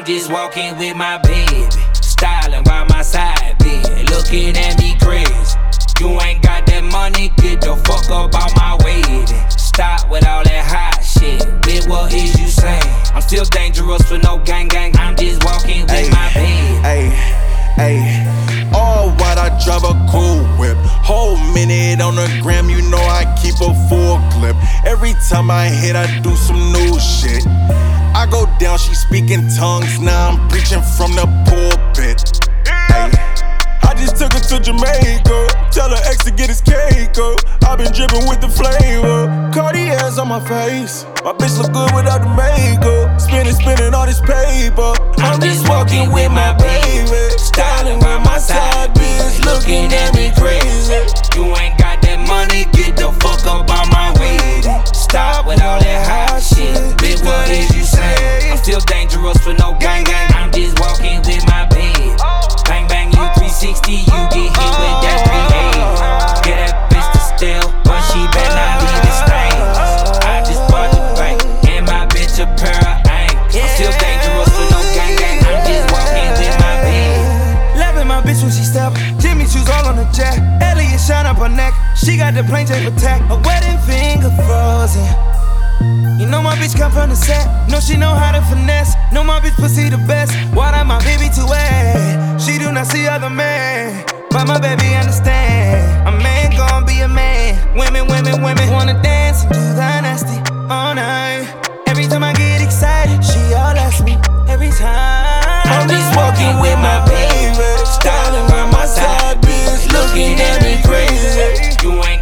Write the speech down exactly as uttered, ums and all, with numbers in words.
I'm just walking with my baby, styling by my side, bitch, looking at me crazy. You ain't got that money, get the fuck up out my way. Then stop with all that hot shit, bitch, what is you saying? I'm still dangerous for no gang gang, I'm just walking with ay, my baby. Ay, ay, all white, I drive a cool whip. Whole minute on the gram, you know I keep a full clip. Every time I hit, I do some new shit. I go down, she speaking tongues, now I'm preaching from the pulpit. Ay, I just took her to Jamaica, tell her ex to get his cake up. I been dripping with the flavor, Cartier's on my face. My bitch look good without the makeup, spinning, spinning all this paper. I'm just walking with my baby, styling by my side, bitch, looking at me crazy. You ain't got that money, get the fuck up on my way. Stop with all that hot shit, bitch, what is you saying? I'm still dangerous for no gang gang, I'm just walking with my baby. Bang bang, you three sixty, you get hit with that three eighty. Get that bitch to steal, but she better not leave the stains. I just bought the bank, and my bitch a pair of ankles. I'm still dangerous for no gang gang, I'm just walking with my baby. Loving my bitch when she step, Jimmy shoes all on the jack. Elliot shine up her neck, she got the plane tape attack. A wedding finger frozen. You know my bitch come from the set, know she know how to finesse. Know my bitch pussy the best, why that my baby too wet? She do not see other men, but my baby understand. A man gon' be a man, women, women, women wanna dance and do the nasty all night. Every time I get excited, she all asks me, every time. I'm just walking with my baby, styling by my side, bitch, looking at me crazy. You ain't